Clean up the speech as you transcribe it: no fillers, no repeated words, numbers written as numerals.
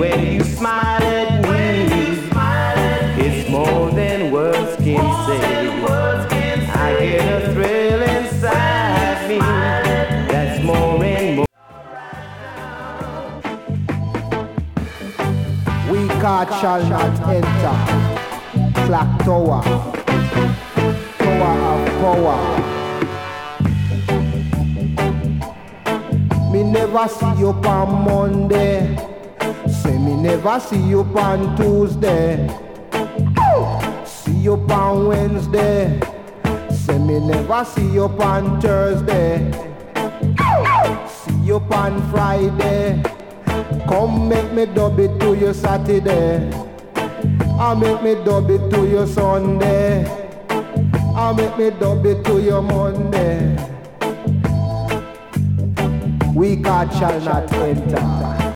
When you smile at me, it's more than words can say. I get a thrill inside me that's more and more. We God shall not enter Clock Tower, Tower of Power. Me never see you on Monday, say me never see you on Tuesday. See you on Wednesday, say me never see you on Thursday. See you on Friday, come make me dub it to you Saturday. I make me dub it to you Sunday. I make me dub it to you Monday. We God shall not enter